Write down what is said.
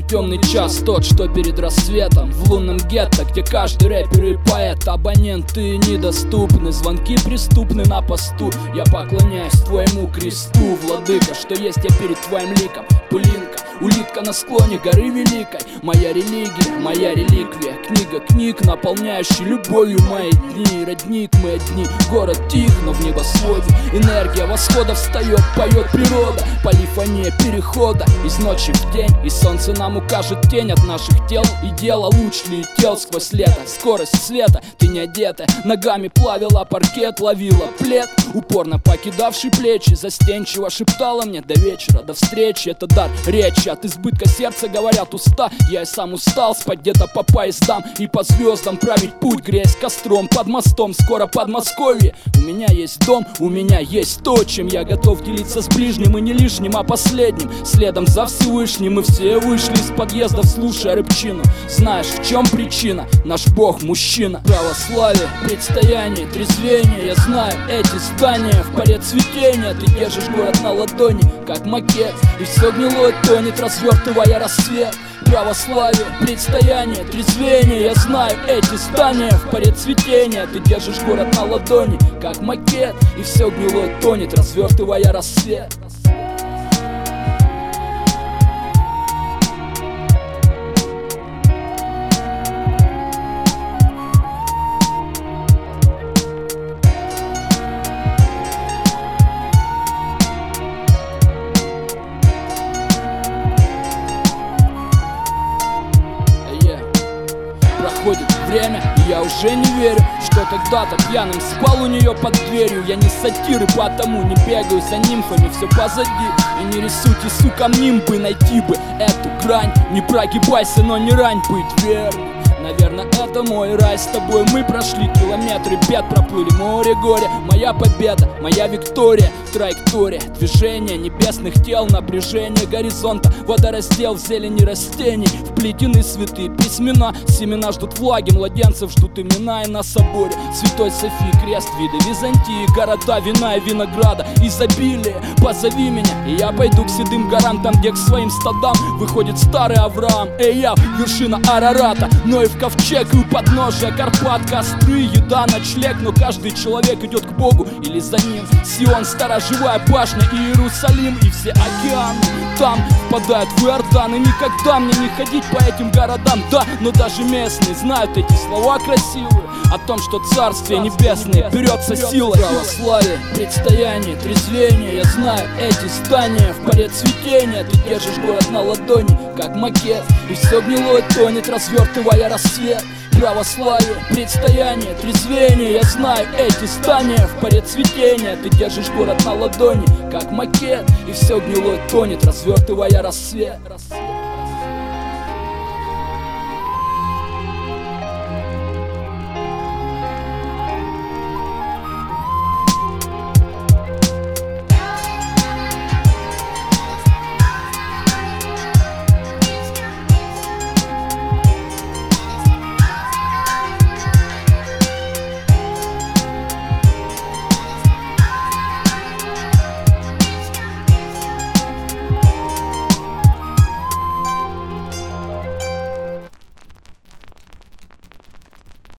темный час, тот, что перед рассветом. В лунном гетто, где каждый рэпер и поэт. Абоненты недоступны, звонки преступны на посту. Я поклоняюсь твоему кресту, владыка, что есть я перед твоим ликом. Пылинка, улитка на склоне горы великой. Моя религия, моя реликвия. Книга книг, наполняющая любовью мои дни. Родник, мы одни, город тих, но в небосводе энергия восхода встает, поет природа. Полифония перехода из ночи в день. И солнце нам укажет тень от наших тел. И дело луч летел сквозь лето. Скорость света, ты не одетая, ногами плавила паркет, ловила плед, упорно покидавший плечи. Застенчиво шептала мне до вечера, до встречи. Это дар речи, от избытка сердца говорят уста. Я и сам устал спать где-то по поездам и по звездам править путь, греясь костром под мостом. Скоро Подмосковье. У меня есть дом, у меня есть то, чем я готов делиться с ближним. И не лишним, а последним. Следом за Всевышним мы все вышли из подъездов, слушая рыбчину. Знаешь, в чем причина? Наш Бог мужчина. Православие, предстояние, трезвение. Я знаю эти здания в поре цветения. Ты держишь город на ладони, как макет, и все гнилое тонет, развертывая рассвет. Православие, предстояние, трезвение. Я знаю эти здания в поре цветения. Ты держишь город на ладони, как макет, и все гнилое тонет, развертывая рассвет. Проходит время, и я уже не верю, что когда-то пьяным спал у нее под дверью. Я не сатир, и потому не бегаю за нимфами, все позади. И не рисуйте, сука, нимбы, найти бы эту грань. Не прогибайся, но не рань, быть верным. Наверное, это мой рай, с тобой мы прошли километры, бед проплыли, море горя. Моя победа, моя виктория, траектория движения небесных тел, напряжение горизонта, водораздел в зелени растений, вплетены святые письмена. Семена ждут влаги, младенцев ждут имена. И на соборе Святой Софии крест, виды Византии, города вина и винограда, изобилие. Позови меня, и я пойду к седым горам, там, где к своим стадам выходит старый Авраам. Эй, я, вершина Арарата, но и в ковчег и у подножия Карпат. Костры, еда, ночлег, но каждый человек идет к Богу или за ним. Сион, сторожевая башня и Иерусалим, и все океаны там впадают в Иордан. И никогда мне не ходить по этим городам, да, но даже местные знают эти слова красивые о том, что Царствие Небесное берется силой. Православие, предстояние, трезвение. Я знаю эти здания в поре цветения. Ты держишь город на ладони, как макет, и все гнилое тонет, развертывая рассвет. Православие, предстояние, трезвение. Я знаю эти здания в поре цветения. Ты держишь город на ладони, как макет, и все гнилое тонет, развертывая рассвет.